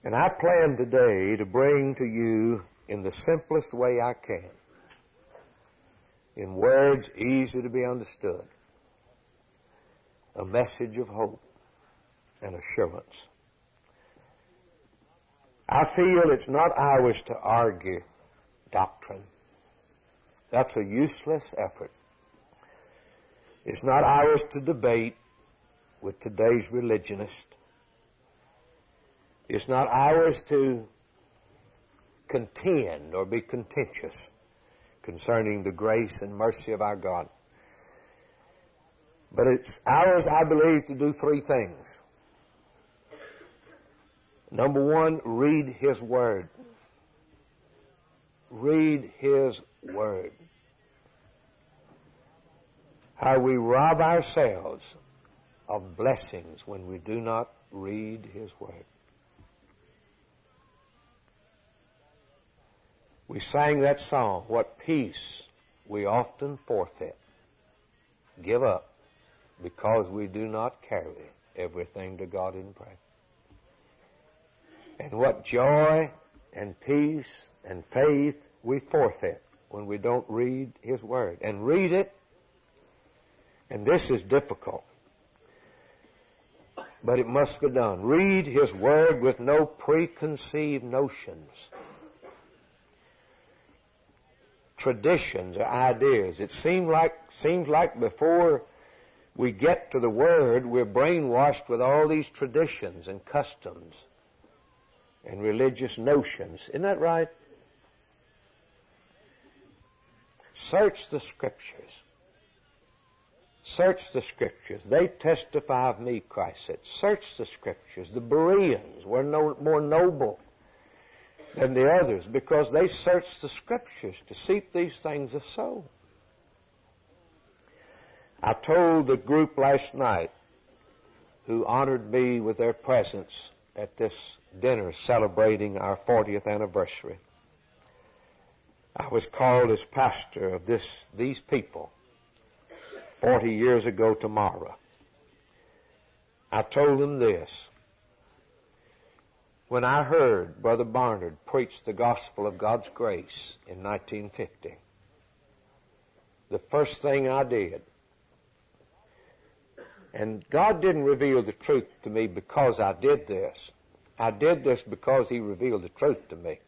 And I plan today to bring to you in the simplest way I can, in words easy to be understood, a message of hope and assurance. I feel it's not ours to argue doctrine. That's a useless effort. It's not ours to debate with today's religionist. It's not ours to contend or be contentious concerning the grace and mercy of our God. But it's ours, I believe, to do three things. Number one, read His Word. Read His Word. How we rob ourselves of blessings when we do not read His Word. We sang that song, what peace we often forfeit, give up, because we do not carry everything to God in prayer. And what joy and peace and faith we forfeit when we don't read His Word. And read it, and this is difficult, but it must be done. Read His Word with no preconceived notions, traditions, or ideas. It seems like before we get to the Word, we're brainwashed with all these traditions and customs and religious notions. Isn't that right? Search the Scriptures. Search the Scriptures. They testify of me, Christ said. Search the Scriptures. The Bereans were more noble than the others because they searched the Scriptures to see if these things are so. I told the group last night who honored me with their presence at this dinner celebrating our 40th anniversary. I was called as pastor of these people 40 years ago tomorrow. I told them this. When I heard Brother Barnard preach the gospel of God's grace in 1950, the first thing I did, and God didn't reveal the truth to me because I did this. I did this because He revealed the truth to me.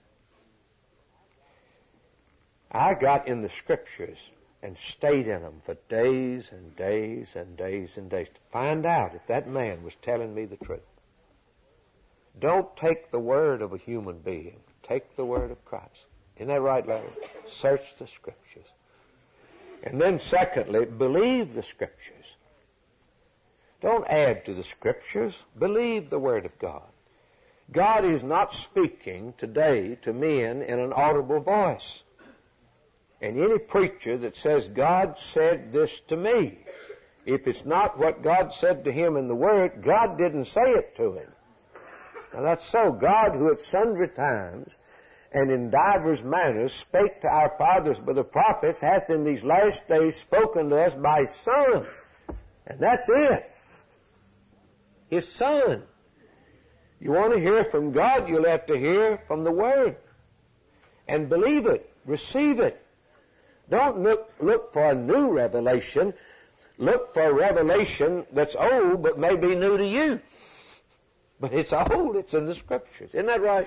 I got in the Scriptures and stayed in them for days and days and days and days to find out if that man was telling me the truth. Don't take the word of a human being. Take the word of Christ. Isn't that right, Larry? Search the Scriptures. And then secondly, believe the Scriptures. Don't add to the Scriptures. Believe the Word of God. God is not speaking today to men in an audible voice. And any preacher that says, God said this to me, if it's not what God said to him in the Word, God didn't say it to him. Now that's so. God, who at sundry times and in divers manners spake to our fathers by the prophets, hath in these last days spoken to us by His Son. And that's it. His Son. You want to hear from God, you'll have to hear from the Word. And believe it. Receive it. Don't look for a new revelation. Look for a revelation that's old but may be new to you. But it's old. It's in the Scriptures. Isn't that right?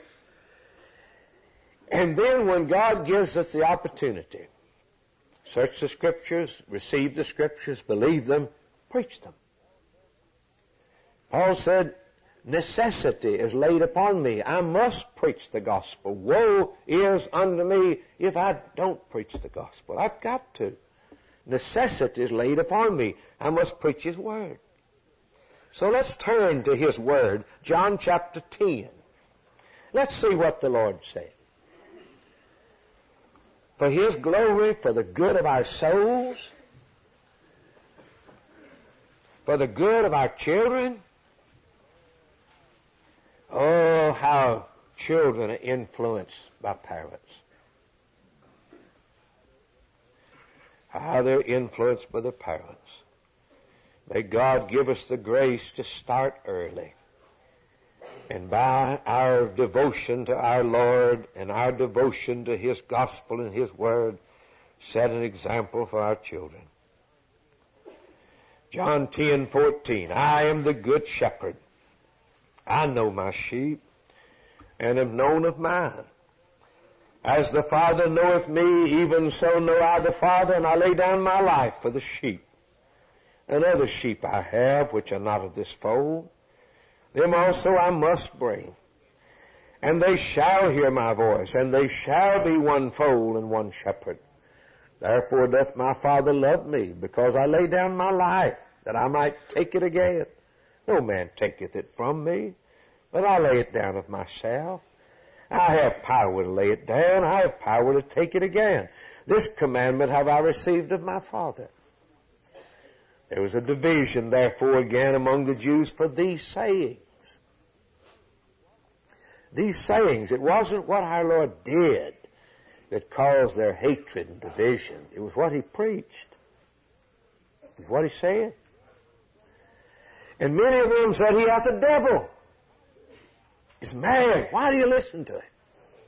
And then when God gives us the opportunity, search the Scriptures, receive the Scriptures, believe them, preach them. Paul said, necessity is laid upon me. I must preach the gospel. Woe is unto me if I don't preach the gospel. I've got to. Necessity is laid upon me. I must preach His Word. So let's turn to His Word, John chapter 10. Let's see what the Lord said. For His glory, for the good of our souls, for the good of our children. Oh, how children are influenced by parents. How they're influenced by their parents. May God give us the grace to start early And by our devotion to our Lord and our devotion to His gospel and His word, set an example for our children. John 10:14, I am the good shepherd. I know my sheep, and am known of mine. As the Father knoweth me, even so know I the Father, and I lay down my life for the sheep. And other sheep I have, which are not of this fold. Them also I must bring. And they shall hear my voice, and they shall be one fold and one shepherd. Therefore doth my Father love me, because I lay down my life, that I might take it again. No man taketh it from me, but I lay it down of myself. I have power to lay it down. I have power to take it again. This commandment have I received of my Father. There was a division, therefore, again among the Jews for these sayings. These sayings, it wasn't what our Lord did that caused their hatred and division. It was what He preached. It was what He said. And many of them said, He hath a devil. He's mad. Why do you listen to him?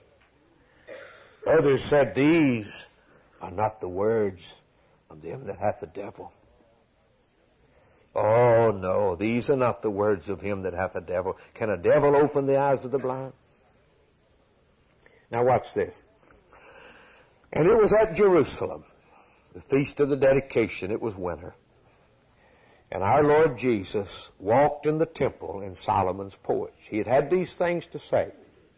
Others said, these are not the words of them that hath a devil. Oh, no, these are not the words of him that hath a devil. Can a devil open the eyes of the blind? Now watch this. And it was at Jerusalem, the feast of the dedication. It was winter. And our Lord Jesus walked in the temple in Solomon's porch. He had had these things to say.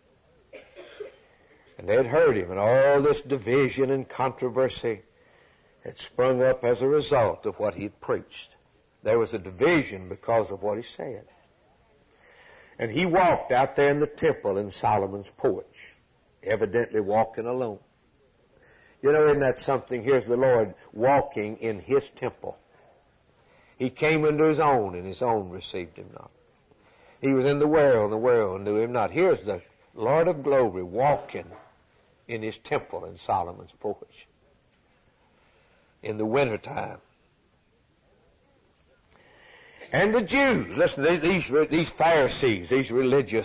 And they had heard him, and all this division and controversy had sprung up as a result of what he had preached. There was a division because of what he said. And he walked out there in the temple in Solomon's porch, evidently walking alone. You know, isn't that something? Here's the Lord walking in His temple. He came into His own, and His own received Him not. He was in the world, and the world knew Him not. Here's the Lord of glory walking in His temple in Solomon's porch in the wintertime. And the Jews, listen, these Pharisees, these religious,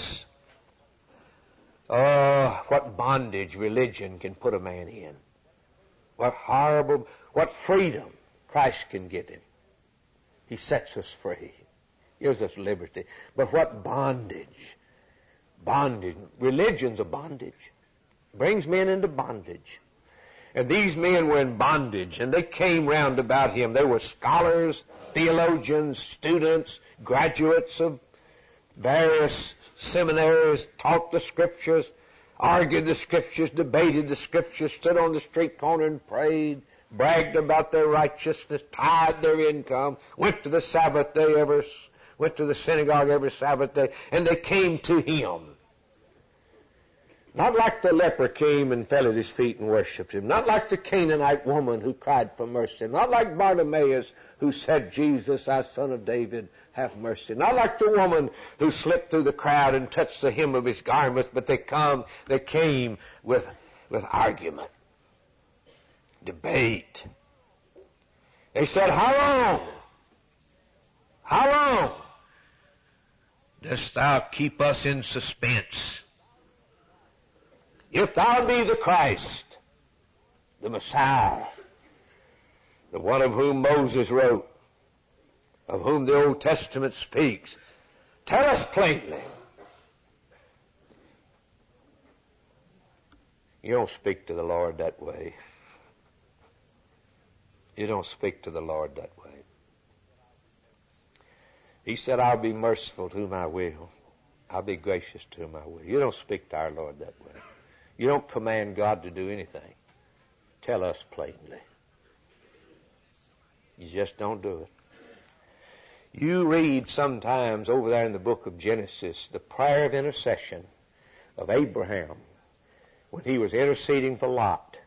what bondage religion can put a man in. What horrible, what freedom Christ can give him. He sets us free. Gives us liberty. But what bondage? Bondage. Religion's a bondage. Brings men into bondage. And these men were in bondage, and they came round about him. They were scholars, theologians, students, graduates of various seminaries, taught the Scriptures, argued the Scriptures, debated the Scriptures, stood on the street corner and prayed, bragged about their righteousness, tithed their income, went to the Sabbath day went to the synagogue every Sabbath day, and they came to him. Not like the leper came and fell at his feet and worshipped him. Not like the Canaanite woman who cried for mercy. Not like Bartimaeus who said, Jesus, thou son of David, have mercy. Not like the woman who slipped through the crowd and touched the hem of his garment, but they came with argument, debate. They said, How long dost thou keep us in suspense? If thou be the Christ, the Messiah, the one of whom Moses wrote, of whom the Old Testament speaks, tell us plainly. You don't speak to the Lord that way. You don't speak to the Lord that way. He said, I'll be merciful to whom I will. I'll be gracious to whom I will. You don't speak to our Lord that way. You don't command God to do anything. Tell us plainly. You just don't do it. You read sometimes over there in the book of Genesis the prayer of intercession of Abraham when he was interceding for Lot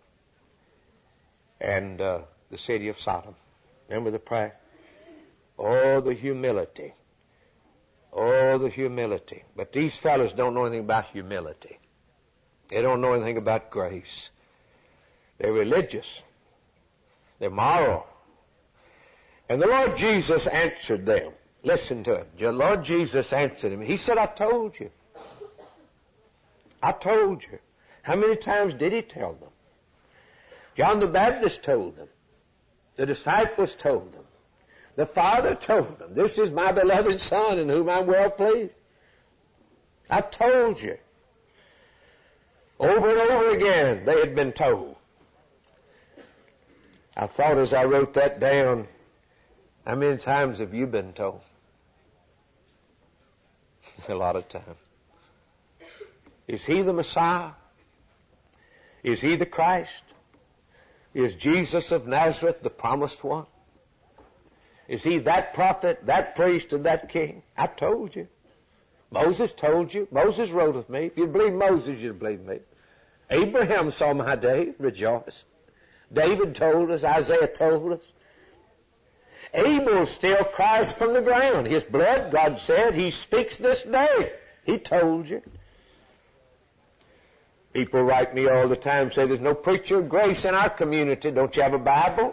and the city of Sodom. Remember the prayer? Oh, the humility. Oh, the humility. But these fellows don't know anything about humility. They don't know anything about grace. They're religious. They're moral. And the Lord Jesus answered them. Listen to it. The Lord Jesus answered him. He said, I told you. I told you. How many times did he tell them? John the Baptist told them. The disciples told them. The Father told them, this is my beloved Son in whom I'm well pleased. I told you. Over and over again they had been told. I thought as I wrote that down, how many times have you been told? A lot of times. Is he the Messiah? Is he the Christ? Is Jesus of Nazareth the promised one? Is he that prophet, that priest, and that king? I told you. Moses told you. Moses wrote of me. If you believe Moses, you'd believe me. Abraham saw my day, rejoiced. David told us, Isaiah told us. Abel still cries from the ground. His blood, God said, he speaks this day. He told you. People write me all the time, say there's no preacher of grace in our community. Don't you have a Bible?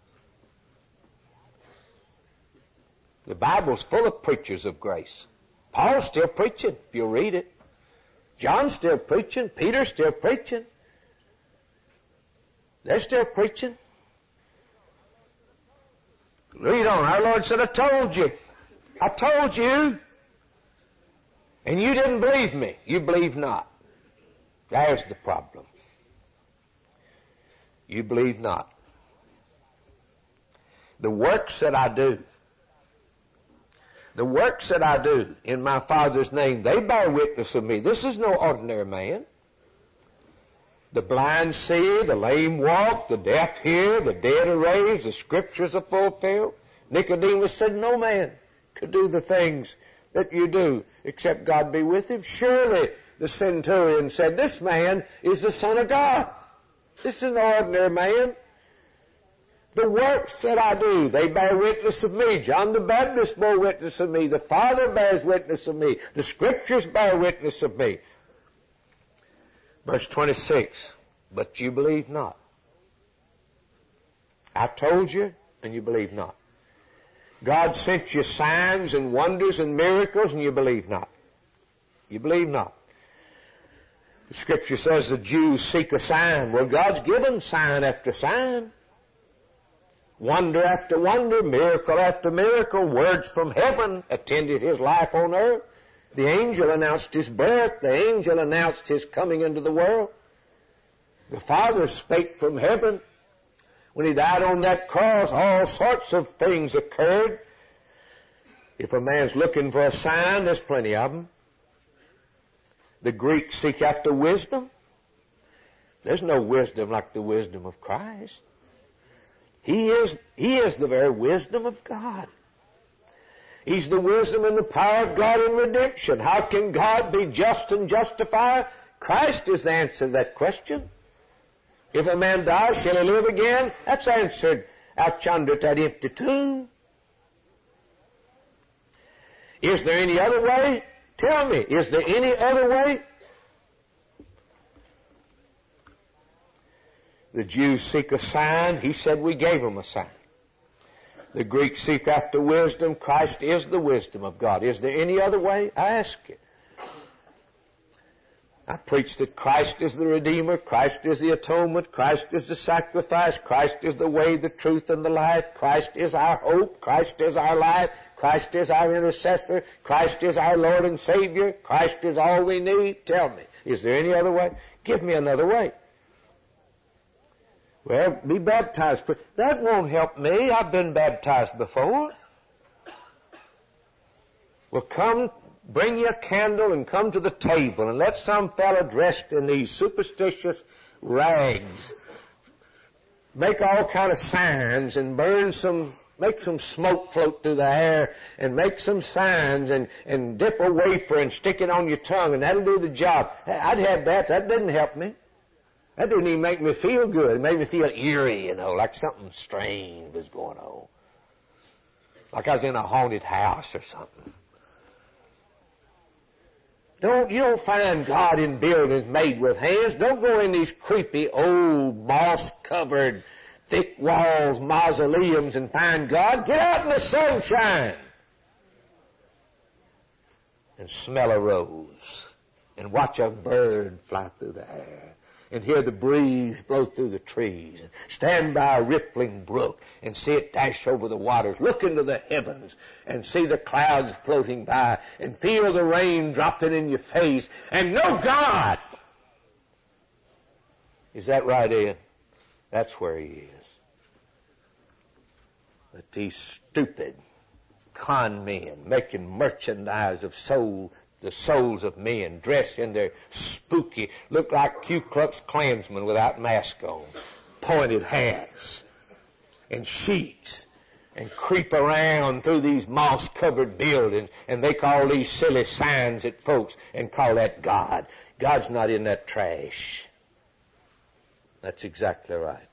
The Bible's full of preachers of grace. Paul's still preaching, if you'll read it. John's still preaching. Peter's still preaching. They're still preaching. Read on. Our Lord said, I told you. I told you. And you didn't believe me. You believe not. There's the problem. You believe not. The works that I do, in my Father's name, they bear witness of me. This is no ordinary man. The blind see, the lame walk, the deaf hear, the dead are raised, the scriptures are fulfilled. Nicodemus said, no man could do the things that you do except God be with him. Surely, the centurion said, this man is the Son of God. This is an ordinary man. The works that I do, they bear witness of me. John the Baptist bore witness of me. The Father bears witness of me. The Scriptures bear witness of me. Verse 26, but you believe not. I told you, and you believe not. God sent you signs and wonders and miracles, and you believe not. You believe not. The Scripture says the Jews seek a sign. Well, God's given sign after sign. Wonder after wonder, miracle after miracle, words from heaven attended his life on earth. The angel announced his birth. The angel announced his coming into the world. The Father spake from heaven. When he died on that cross, all sorts of things occurred. If a man's looking for a sign, there's plenty of them. The Greeks seek after wisdom. There's no wisdom like the wisdom of Christ. He is the very wisdom of God. He's the wisdom and the power of God in redemption. How can God be just and justify? Christ is the answer to that question. If a man dies, shall he live again? That's answered out yonder at that empty tomb. Is there any other way? Tell me, is there any other way? The Jews seek a sign. He said we gave them a sign. The Greeks seek after wisdom. Christ is the wisdom of God. Is there any other way? I ask you. I preach that Christ is the Redeemer. Christ is the atonement. Christ is the sacrifice. Christ is the way, the truth, and the life. Christ is our hope. Christ is our life. Christ is our intercessor. Christ is our Lord and Savior. Christ is all we need. Tell me, is there any other way? Give me another way. Well, be baptized. That won't help me. I've been baptized before. Well, come, bring your candle and come to the table and let some fellow dressed in these superstitious rags make all kind of signs and make some smoke float through the air and make some signs and dip a wafer and stick it on your tongue and that'll do the job. I'd have that. That didn't help me. That didn't even make me feel good. It made me feel eerie, like something strange was going on. Like I was in a haunted house or something. You don't find God in buildings made with hands. Don't go in these creepy old moss-covered thick walls, mausoleums and find God. Get out in the sunshine. and smell a rose and watch a bird fly through the air and hear the breeze blow through the trees and stand by a rippling brook and see it dash over the waters, look into the heavens and see the clouds floating by and feel the rain dropping in your face and know God. Is that right, Ed? That's where He is. But these stupid con men making merchandise of the souls of men, dressed in their spooky, look like Ku Klux Klansmen without masks on, pointed hats and sheets, and creep around through these moss-covered buildings and make all these silly signs at folks and call that God. God's not in that trash. That's exactly right.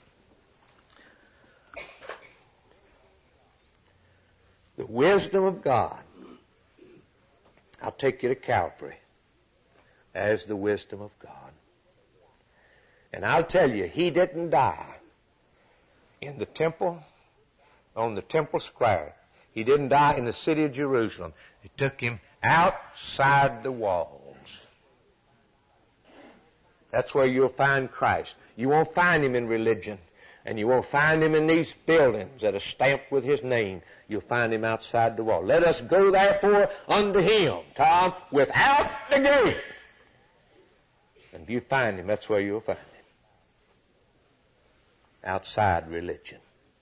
The wisdom of God. I'll take you to Calvary as the wisdom of God. And I'll tell you, He didn't die in the temple, on the temple square. He didn't die in the city of Jerusalem. It took Him outside the walls. That's where you'll find Christ. You won't find Him in religion. And you won't find Him in these buildings that are stamped with His name. You'll find Him outside the wall. Let us go therefore unto Him, Tom, without the gate. And if you find Him, that's where you'll find Him. Outside religion.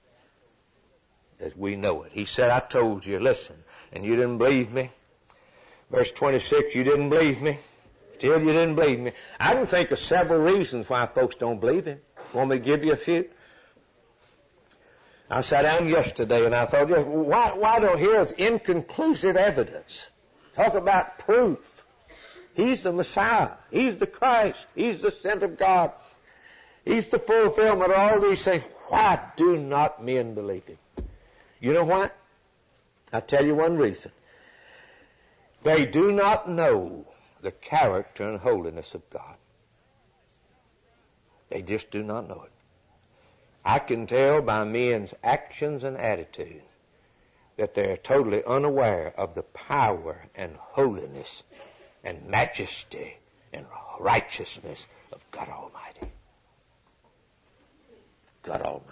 As we know it. He said, I told you, listen, and you didn't believe me. Verse 26, you didn't believe me. Still you didn't believe me. I can think of several reasons why folks don't believe Him. Want me to give you a few? I sat down yesterday and I thought, why don't here's inconclusive evidence? Talk about proof. He's the Messiah. He's the Christ. He's the sent of God. He's the fulfillment of all these things. Why do not men believe Him? You know what? I'll tell you one reason. They do not know the character and holiness of God. They just do not know it. I can tell by men's actions and attitude that they are totally unaware of the power and holiness and majesty and righteousness of God Almighty. God Almighty.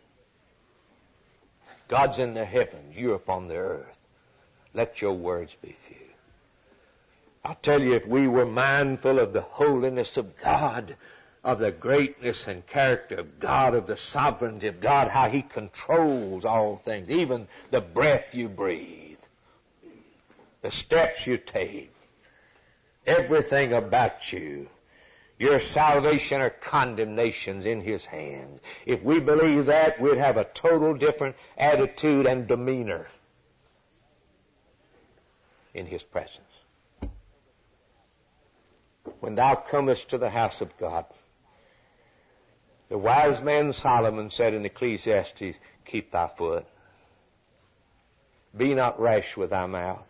God's in the heavens, you're upon the earth. Let your words be few. I'll tell you, if we were mindful of the holiness of God, of the greatness and character of God, of the sovereignty of God, how He controls all things, even the breath you breathe, the steps you take, everything about you, your salvation or condemnation's in His hands. If we believe that, we'd have a total different attitude and demeanor in His presence. When thou comest to the house of God, the wise man Solomon said in Ecclesiastes, keep thy foot. Be not rash with thy mouth,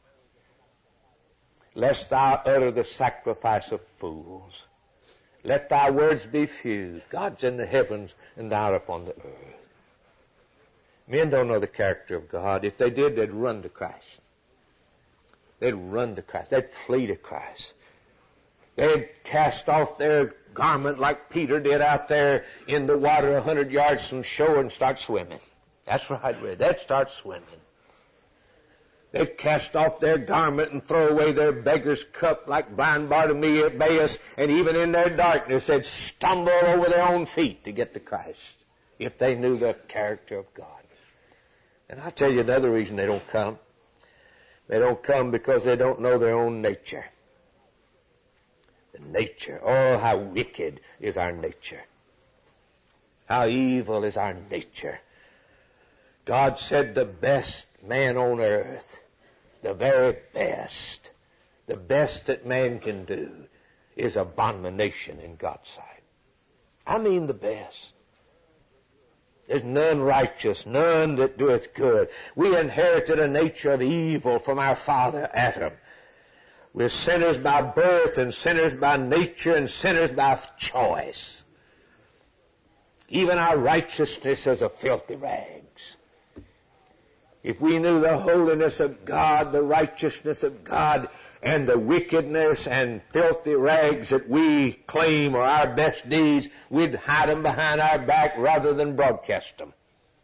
lest thou utter the sacrifice of fools. Let thy words be few. God's in the heavens and thou art upon the earth. Men don't know the character of God. If they did, they'd run to Christ. They'd run to Christ. They'd flee to Christ. They'd cast off their garment like Peter did out there in the water 100 yards from shore and start swimming. That's right, Red. They'd start swimming. They'd cast off their garment and throw away their beggar's cup like blind Bartimaeus, and even in their darkness they'd stumble over their own feet to get to Christ if they knew the character of God. And I'll tell you another reason they don't come. They don't come because they don't know their own nature. The nature. Oh, how wicked is our nature. How evil is our nature. God said the best man on earth, the very best, the best that man can do is abomination in God's sight. I mean the best. There's none righteous, none that doeth good. We inherited a nature of evil from our father Adam. We're sinners by birth and sinners by nature and sinners by choice. Even our righteousness is a filthy rags. if we knew the holiness of God, the righteousness of God, and the wickedness and filthy rags that we claim are our best deeds, we'd hide them behind our back rather than broadcast them.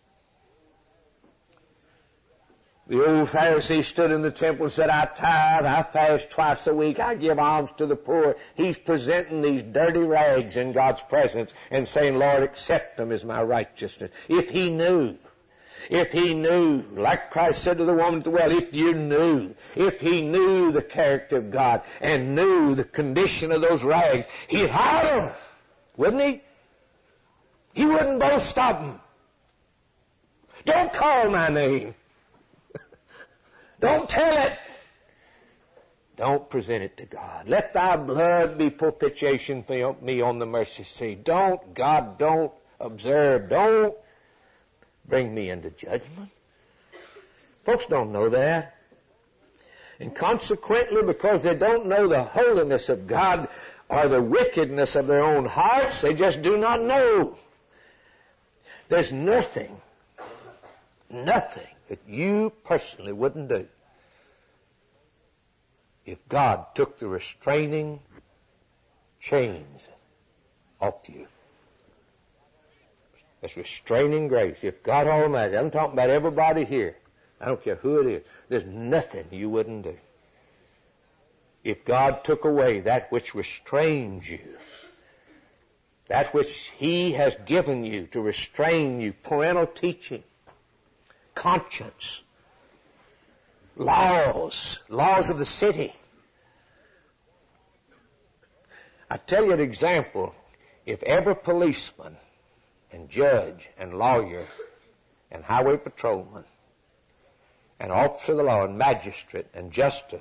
The old Pharisee stood in the temple and said, I tithe, I fast twice a week, I give alms to the poor. He's presenting these dirty rags in God's presence and saying, Lord, accept them as my righteousness. If he knew, like Christ said to the woman at the well, if he knew the character of God and knew the condition of those rags, he'd hide them, wouldn't he? He wouldn't boast of them. Don't call my name. Don't tell it. Don't present it to God. Let thy blood be propitiation for me on the mercy seat. Don't observe. Don't bring me into judgment. Folks don't know that. And consequently, because they don't know the holiness of God or the wickedness of their own hearts, they just do not know. There's nothing that you personally wouldn't do if God took the restraining chains off you. It's restraining grace. If God Almighty, I'm talking about everybody here, I don't care who it is, there's nothing you wouldn't do. If God took away that which restrains you, that which He has given you to restrain you, parental teaching, conscience, laws of the city. I tell you an example. If every policeman and judge and lawyer and highway patrolman and officer of the law and magistrate and justice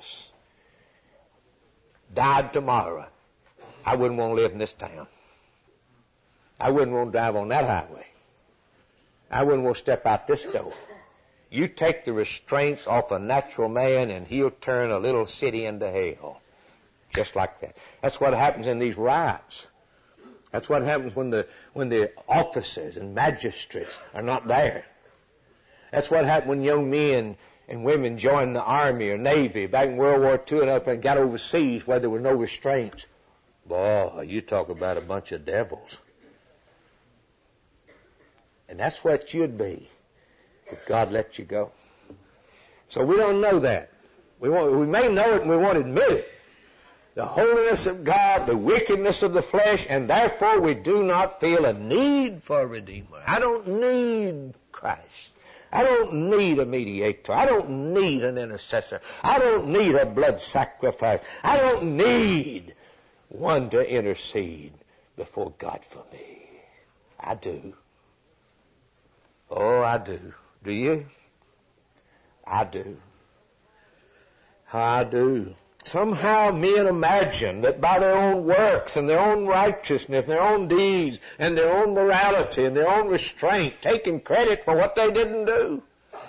died tomorrow, I wouldn't want to live in this town. I wouldn't want to drive on that highway. I wouldn't want to step out this door. You take the restraints off a natural man and he'll turn a little city into hell. Just like that. That's what happens in these riots. That's what happens when the officers and magistrates are not there. That's what happened when young men and women joined the Army or Navy back in World War II and up and got overseas where there was no restraints. Boy, you talk about a bunch of devils. And that's what you'd be if God let you go. So we don't know that. We may know it and we won't admit it. The holiness of God, the wickedness of the flesh, and therefore we do not feel a need for a Redeemer. I don't need Christ. I don't need a mediator. I don't need an intercessor. I don't need a blood sacrifice. I don't need one to intercede before God for me. I do. Oh, I do. Do you? I do. I do. Somehow men imagine that by their own works and their own righteousness, their own deeds, and their own morality and their own restraint, taking credit for what they didn't do,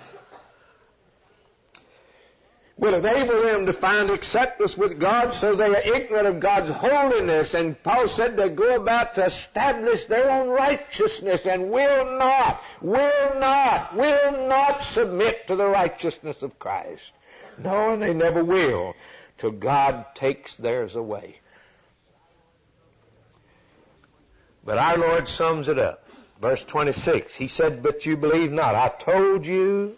will enable them to find acceptance with God, so they are ignorant of God's holiness. And Paul said they go about to establish their own righteousness and will not submit to the righteousness of Christ. No, and they never will, till God takes theirs away. But our Lord sums it up. Verse 26, He said, but you believe not. I told you,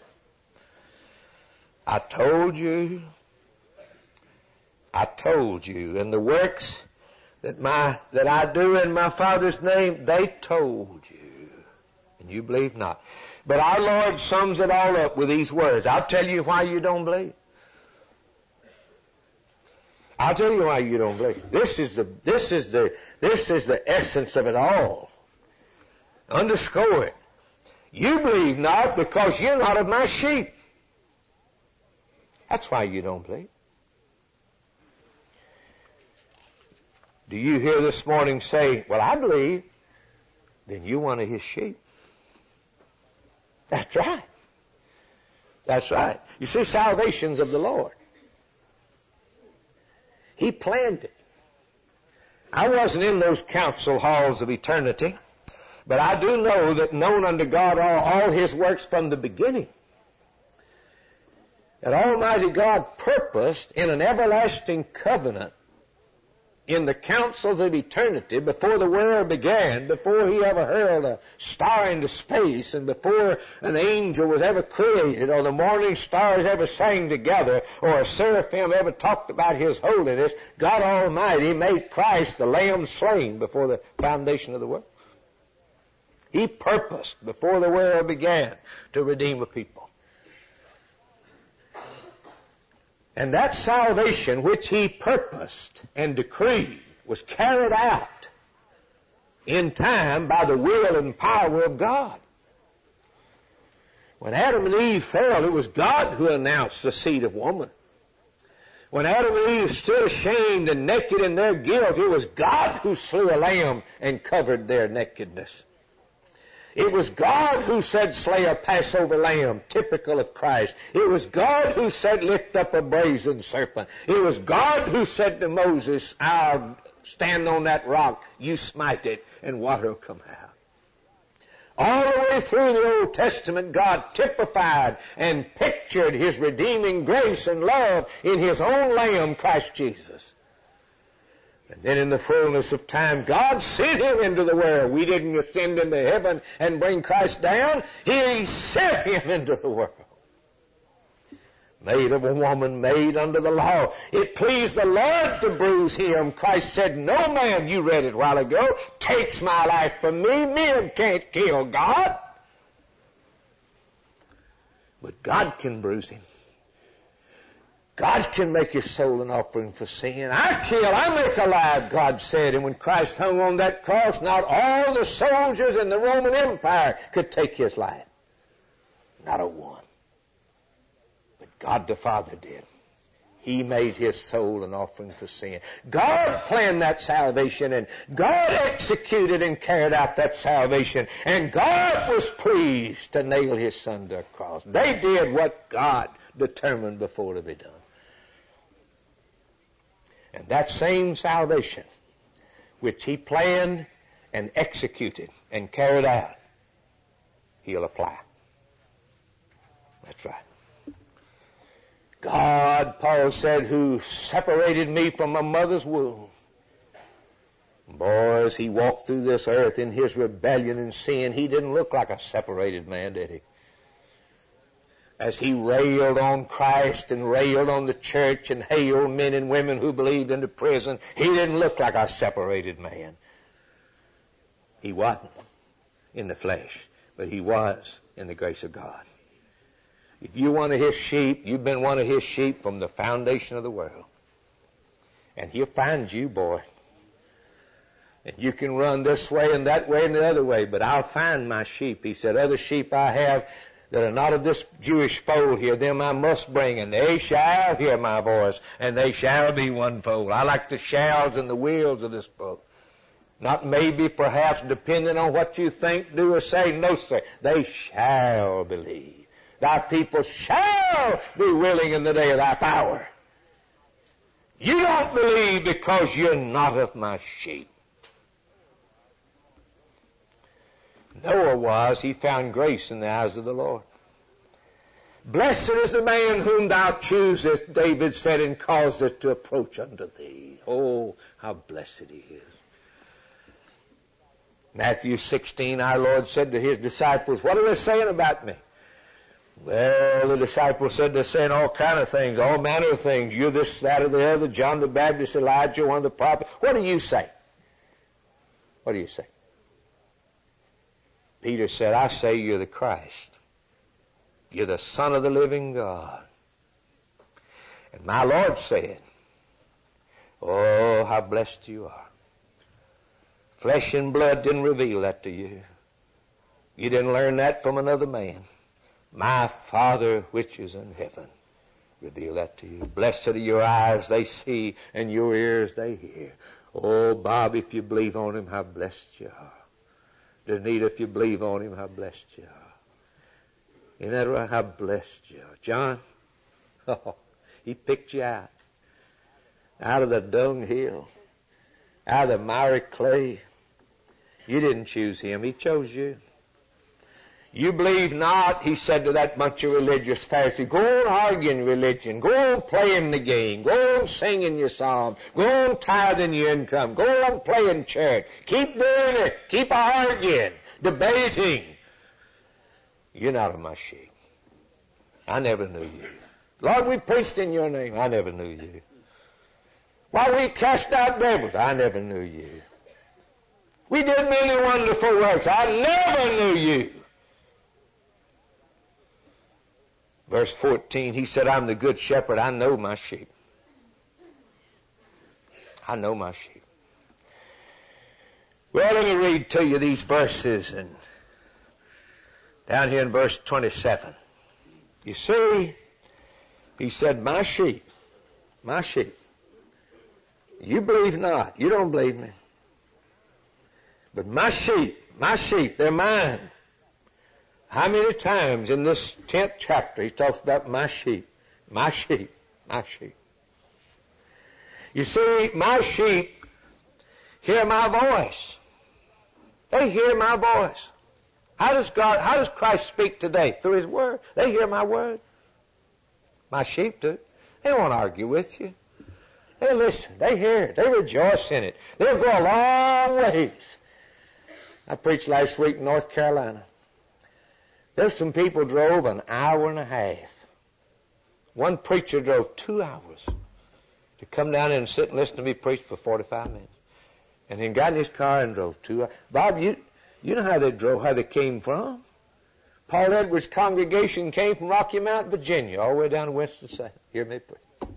and the works that I do in my Father's name, they told you, and you believe not. But our Lord sums it all up with these words. I'll tell you why you don't believe. I'll tell you why you don't believe. This is the essence of it all. Underscore it. You believe not because you're not of my sheep. That's why you don't believe. Do you hear this morning say, well, I believe? Then you're one of His sheep. That's right. That's right. You see, salvation's of the Lord. He planned it. I wasn't in those council halls of eternity, but I do know that known unto God all His works from the beginning. that Almighty God purposed in an everlasting covenant in the councils of eternity before the world began, before He ever hurled a star into space, and before an angel was ever created, or the morning stars ever sang together, or a seraphim ever talked about His holiness, God Almighty made Christ the Lamb slain before the foundation of the world. He purposed before the world began to redeem a people. And that salvation which He purposed and decreed was carried out in time by the will and power of God. When Adam and Eve fell, it was God who announced the seed of woman. When Adam and Eve stood ashamed and naked in their guilt, it was God who slew a lamb and covered their nakedness. It was God who said, slay a Passover lamb, typical of Christ. It was God who said, lift up a brazen serpent. It was God who said to Moses, I'll stand on that rock, you smite it, and water will come out. All the way through the Old Testament, God typified and pictured His redeeming grace and love in His own Lamb, Christ Jesus. And then in the fullness of time, God sent Him into the world. We didn't ascend into heaven and bring Christ down. He sent Him into the world. Made of a woman, made under the law. It pleased the Lord to bruise Him. Christ said, no man, you read it a while ago, takes my life from me. Men can't kill God. But God can bruise Him. God can make His soul an offering for sin. I kill, I make alive, God said. And when Christ hung on that cross, not all the soldiers in the Roman Empire could take His life. Not a one. But God the Father did. He made His soul an offering for sin. God planned that salvation, and God executed and carried out that salvation. And God was pleased to nail His Son to a cross. They did what God determined before to be done. And that same salvation, which He planned and executed and carried out, He'll apply. That's right. God, Paul said, who separated me from my mother's womb. Boy, as He walked through this earth in His rebellion and sin, He didn't look like a separated man, did He? As He railed on Christ and railed on the church and hailed men and women who believed into prison, He didn't look like a separated man. He wasn't in the flesh, but He was in the grace of God. If you're one of His sheep, you've been one of His sheep from the foundation of the world. And He'll find you, boy. And you can run this way and that way and the other way, but I'll find my sheep. He said, other sheep I have that are not of this Jewish fold here, them I must bring, and they shall hear my voice, and they shall be one fold. I like the shalls and the wills of this book. Not maybe, perhaps, depending on what you think, do, or say. No, sir. They shall believe. Thy people shall be willing in the day of thy power. You don't believe because you're not of my sheep. Noah was, he found grace in the eyes of the Lord. Blessed is the man whom thou choosest, David said, and causest to approach unto thee. Oh, how blessed he is. Matthew 16, our Lord said to His disciples, what are they saying about me? Well, the disciples said they're saying all kind of things, all manner of things. You're this, that, or the other, John the Baptist, Elijah, one of the prophets. What do you say? What do you say? Peter said, I say you're the Christ. You're the Son of the living God. And my Lord said, oh, how blessed you are. Flesh and blood didn't reveal that to you. You didn't learn that from another man. My Father which is in heaven revealed that to you. Blessed are your eyes, they see, and your ears, they hear. Oh, Bob, if you believe on Him, how blessed you are. Danita, if you believe on Him, how blessed you are. Isn't that right? How blessed you are. John, oh, He picked you out of the dunghill, out of the miry clay. You didn't choose Him. He chose you. You believe not, he said to that bunch of religious Pharisees, go on arguing religion, go on playing the game, go on singing your psalm, go on tithing your income, go on playing church. Keep doing it. Keep arguing, debating. You're not of my sheep. I never knew you. Lord, we preached in your name. I never knew you. Why, we cast out devils. I never knew you. We did many wonderful works. I never knew you. Verse 14, he said, I'm the good shepherd. I know my sheep. I know my sheep. Well, let me read to you these verses, and down here in verse 27. You see, he said, my sheep. You believe not. You don't believe me. But my sheep, they're mine. How many times in this 10th chapter he talks about my sheep, my sheep, my sheep. You see, my sheep hear my voice. They hear my voice. How does Christ speak today? Through His Word. They hear my Word. My sheep do. They won't argue with you. They listen. They hear it. They rejoice in it. They'll go a long ways. I preached last week in North Carolina. There's some people drove an hour and a half. One preacher drove 2 hours to come down and sit and listen to me preach for 45 minutes. And then got in his car and drove 2 hours. Bob, you know how they drove, how they came from. Paul Edwards' congregation came from Rocky Mount, Virginia, all the way down to Winston-Salem. Hear me preach.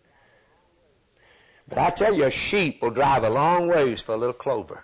But I tell you, a sheep will drive a long ways for a little clover.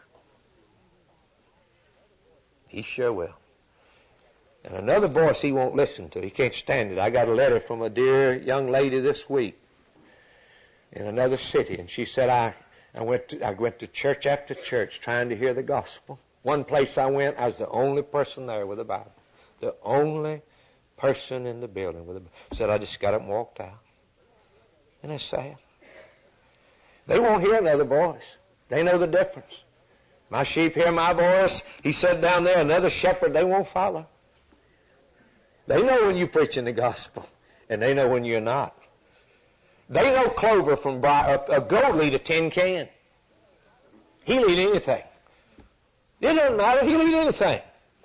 He sure will. And another voice he won't listen to. He can't stand it. I got a letter from a dear young lady this week in another city, and she said, I went to church after church trying to hear the gospel. One place I went, I was the only person there with a Bible. The only person in the building with a Bible. Said, I just got up and walked out. And it's sad. They won't hear another voice. They know the difference. My sheep hear my voice. He said down there, another shepherd they won't follow. They know when you're preaching the gospel, and they know when you're not. They know clover from a goat lead a tin can. He'll eat anything. It doesn't matter. He'll eat anything.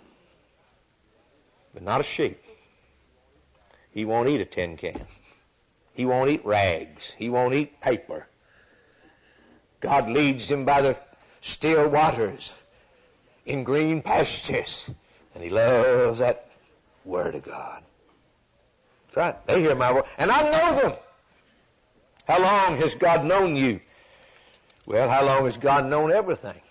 But not a sheep. He won't eat a tin can. He won't eat rags. He won't eat paper. God leads him by the still waters in green pastures, and he loves that Word of God. That's right. They hear my word. And I know them. How long has God known you? Well, how long has God known everything?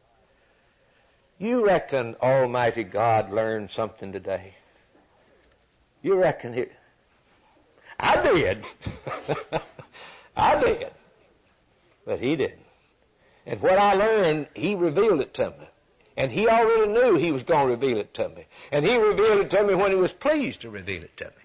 You reckon Almighty God learned something today? You reckon he... I did. I did. But he didn't. And what I learned, he revealed it to me. And he already knew he was going to reveal it to me. And he revealed it to me when he was pleased to reveal it to me.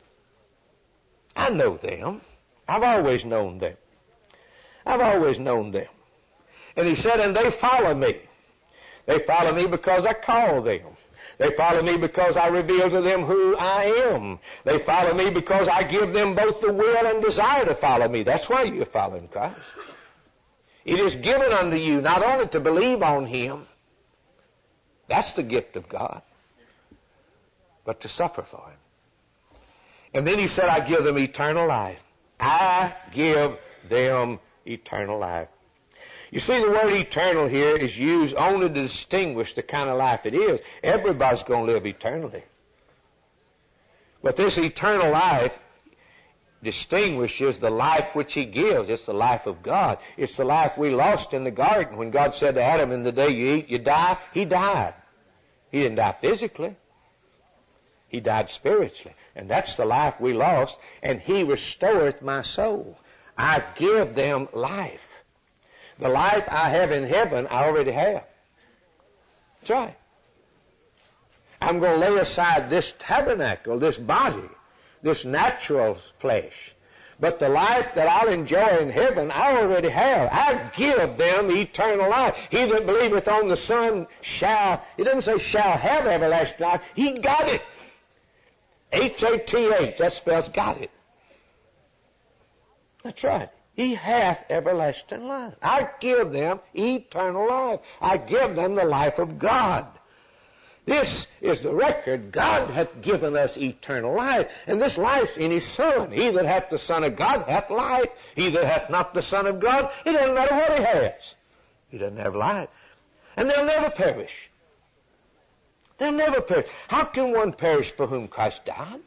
I know them. I've always known them. I've always known them. And he said, and they follow me. They follow me because I call them. They follow me because I reveal to them who I am. They follow me because I give them both the will and desire to follow me. That's why you're following Christ. It is given unto you not only to believe on Him, that's the gift of God, but to suffer for Him. And then he said, I give them eternal life. I give them eternal life. You see, the word eternal here is used only to distinguish the kind of life it is. Everybody's going to live eternally. But this eternal life distinguishes the life which He gives. It's the life of God. It's the life we lost in the garden when God said to Adam, in the day you eat, you die. He died. He didn't die physically. He died spiritually. And that's the life we lost. And He restoreth my soul. I give them life. The life I have in heaven, I already have. That's right. I'm going to lay aside this tabernacle, this body, this natural flesh. But the life that I'll enjoy in heaven, I already have. I give them eternal life. He that believeth on the Son shall, it doesn't say shall have everlasting life. He got it. H-A-T-H, that spells got it. That's right. He hath everlasting life. I give them eternal life. I give them the life of God. This is the record. God hath given us eternal life, and this life's in His Son. He that hath the Son of God hath life. He that hath not the Son of God, it doesn't matter what he has. He doesn't have life. And they'll never perish. They'll never perish. How can one perish for whom Christ died?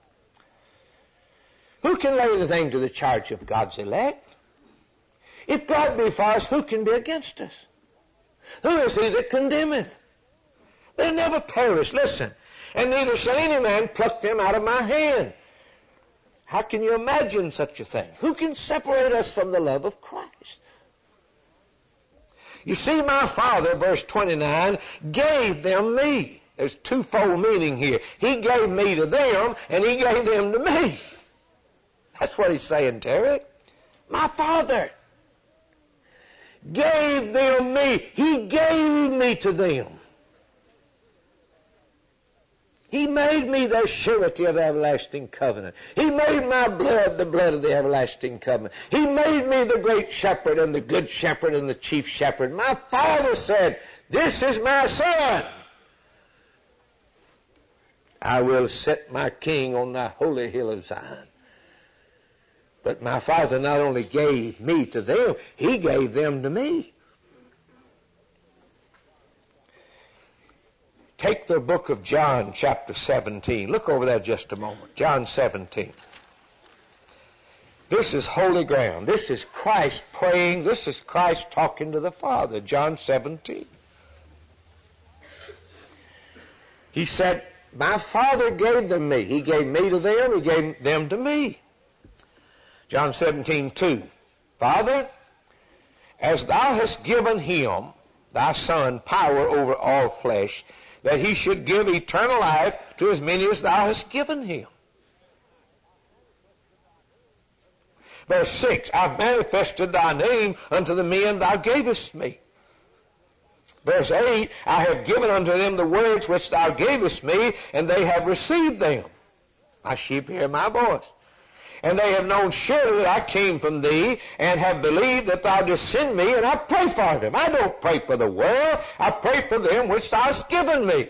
Who can lay anything to the charge of God's elect? If God be for us, who can be against us? Who is he that condemneth? They'll never perish. Listen. And neither shall any man pluck them out of my hand. How can you imagine such a thing? Who can separate us from the love of Christ? You see, my Father, verse 29, gave them me. There's twofold meaning here. He gave me to them, and He gave them to me. That's what He's saying, Terry. My Father gave them me. He gave me to them. He made me the surety of the everlasting covenant. He made my blood the blood of the everlasting covenant. He made me the great shepherd and the good shepherd and the chief shepherd. My Father said, this is my Son. I will set my king on the holy hill of Zion. But my Father not only gave me to them, He gave them to me. Take the book of John, chapter 17. Look over there just a moment. John 17. This is holy ground. This is Christ praying. This is Christ talking to the Father. John 17. He said, my Father gave them me. He gave me to them. He gave them to me. John 17:2. Father, as thou hast given Him, thy Son, power over all flesh, that He should give eternal life to as many as thou hast given Him. Verse 6, I've manifested thy name unto the men thou gavest me. Verse 8, I have given unto them the words which thou gavest me, and they have received them. My sheep hear my voice. And they have known surely that I came from thee, and have believed that thou didst send me, and I pray for them. I don't pray for the world. I pray for them which thou hast given me.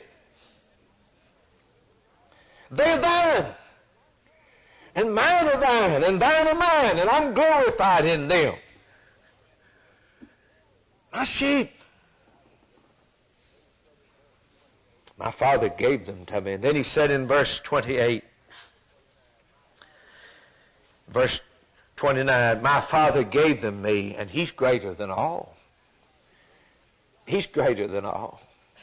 They're thine. And mine are thine, and thine are mine, and I'm glorified in them. My sheep. My Father gave them to me. And then He said in verse 28, verse 29, my Father gave them me, and He's greater than all. He's greater than all.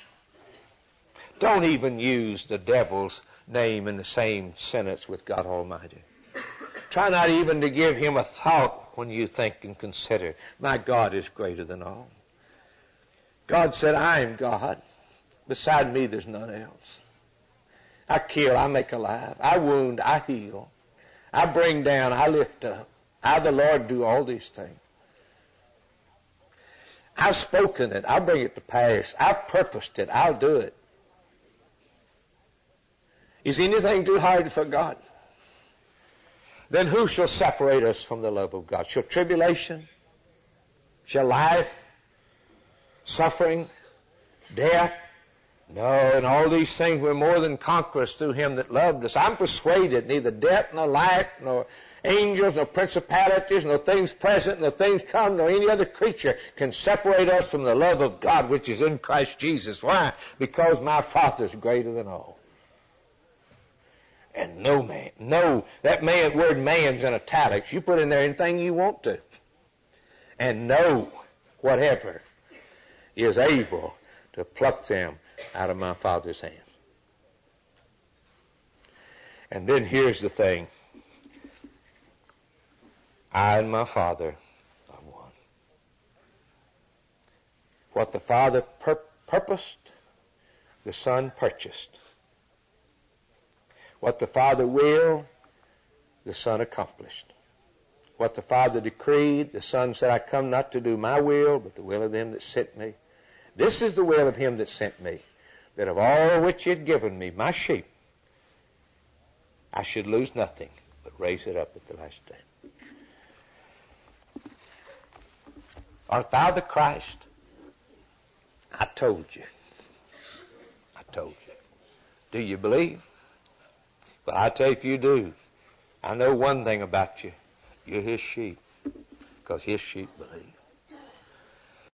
Don't even use the devil's name in the same sentence with God Almighty. Try not even to give Him a thought when you think and consider, my God is greater than all. God said, I am God. Beside me there's none else. I kill, I make alive. I wound, I heal. I bring down, I lift up. I, the Lord, do all these things. I've spoken it. I'll bring it to pass. I've purposed it. I'll do it. Is anything too hard for God? Then who shall separate us from the love of God? Shall tribulation? Shall life? Suffering? Death? No, in all these things we're more than conquerors through Him that loved us. I'm persuaded neither death nor life nor angels nor principalities nor things present nor things come nor any other creature can separate us from the love of God which is in Christ Jesus. Why? Because my Father's greater than all. And no man, no, that man, word man's in italics. You put in there anything you want to. And no, whatever, is able to pluck them out of my Father's hand. And then here's the thing. I and my Father are one. What the Father purposed, the Son purchased. What the Father willed, the Son accomplished. what the Father decreed. The Son said, I come not to do my will, but the will of them that sent me. This is the will of him that sent me, that of all which he had given me, my sheep, I should lose nothing, but raise it up at the last day. Art thou the Christ? I told you. I told you. Do you believe? Well, I tell you, if you do, I know one thing about you. You're his sheep, because his sheep believe.